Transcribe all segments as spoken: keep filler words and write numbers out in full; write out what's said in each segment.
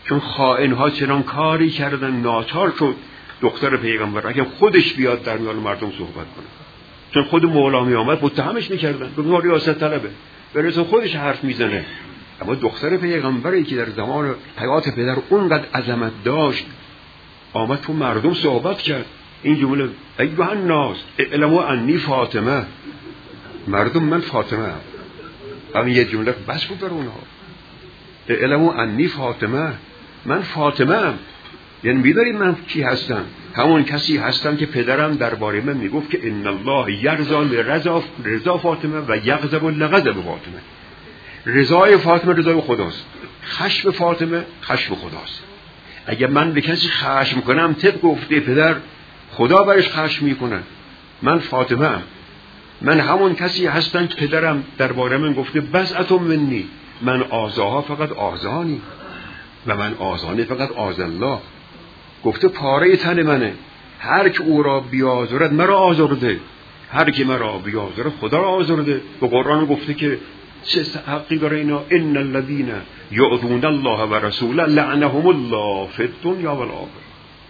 چون خائن‌ها چنان کاری کردن ناچار شد دختر پیغمبر اگه خودش بیاد در میان مردم صحبت کنه، چون خود مولا می آمد متهمش میکردن به ما ریاست طلبه، برسه خودش حرف میزنه. اما دختر پیغمبری که در زمان حیات پدر اونقدر عظمت داشت آمد تو مردم صحبت کرد. این جمله ایها الناس اعلموا انی فاطمه، مردم من فاطمه هم. همین یه جمله بس بود بر اونها. اعلموا انی فاطمه، من فاطمه هم. یعنی میدارید من کی هستم؟ همون کسی هستم که پدرم درباره من میگفت که ان الله یرضا لرضا رضا فاطمه و یغضب لغضب فاطمه. رضای فاطمه رضای خداست، خشم فاطمه خشم خداست. اگه من به کسی خشم کنم طبق گفته پدر خدا برش خشم میکنه. من فاطمه ام، من همون کسی هستم که پدرم درباره من گفته بضعة منی، من آزاها فقط آزانی و من آزانی فقط آز الله. گفته پاره تن منه، هر که او را بیازرد مرا آزرده، هر که مرا بیازرد خدا را آزرده. به قرآن گفته که چه حقی داره اینا؟ ان الذين یؤذون الله و رسوله لعنهم الله فی الدنیا و الآخره.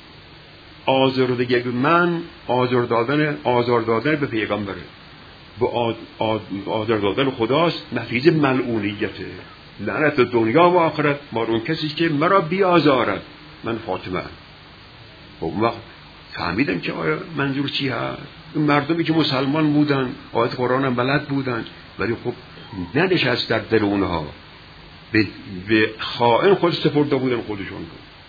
آزردگی من آزار دادن آزار دادن به پیغمبره، به آزار دادن خداست، نتیجه ملعونیته، لعنت دنیا و آخرت. ما اون کسی که مرا بیازارد من فاطمه. خب وقت فهمیدن که آیا منظور چی هست؟ این مردمی که مسلمان بودن آیت قرآن هم بلد بودن ولی خب ننشست در دل اونها، به, به خائن خود سپرده بودن خودشون.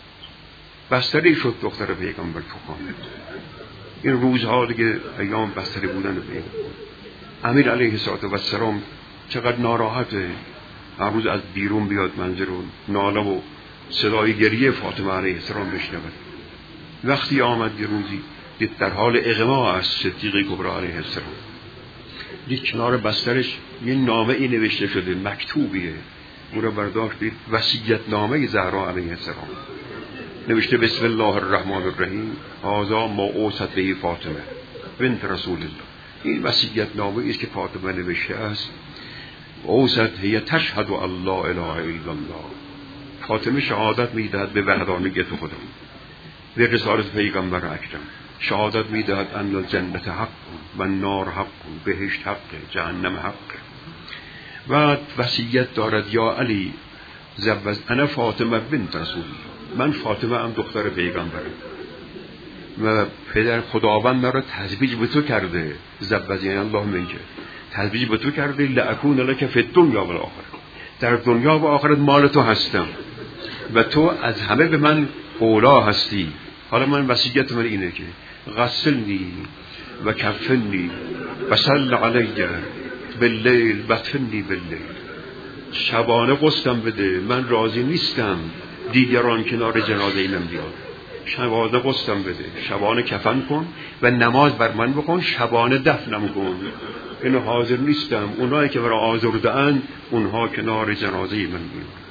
بستری شد دختر پیغمبر تو خانه. این روزها دیگه ایام بستری بودن پیغمبر. امیر علیه السلام چقدر ناراحته، هر روز از بیرون بیاد منزل و ناله و صدای گریه فاطمه علیه السلام بشنود. وقتی آمد یه روزی دید در حال اغما است صدیقه کبری علیه السلام، دید کنار بسترش یه نامه ای نوشته شده، مکتوبیه. او را برداشت دید وصیت نامه زهرا علیه السلام نوشته بسم الله الرحمن الرحیم هذا ما اوصت به فاطمه بنت رسول الله. این وصیت نامه است که فاطمه نوشته است. اوصت هی تشهد ان لا اله الا الله، فاطمه شهادت میدهد به وحدانیت خدا، به رسالت پیغمبر اکرم، شهادت میدهد ان الجنت حق و النار حق، بهشت حق، جهنم حق. و وصیت دارد یا علی زوج انا فاطمه بنت رسول الله، من فاطمه ام دختر پیغمبرم و پدر خداوند مرا تزویج به تو کرده، زوج یعنی الله منکه، تزویج به تو کرده لاکون لک فی الدنیا و الآخره، در دنیا و آخرت مال تو هستم و تو از همه به من اولا هستی. حالا من وصیت من اینه که غسلنی و کفنی و صل علی باللیل و ادفنی باللیل، شبانه غسلم بده، من راضی نیستم دیگران کنار جنازه من بیاد. شبانه غسلم بده، شبانه کفن کن و نماز بر من بخون، شبانه دفنم کن. اینو حاضر نیستم اونایی که مرا آزرده‌اند اونها کنار جنازه من بیاد.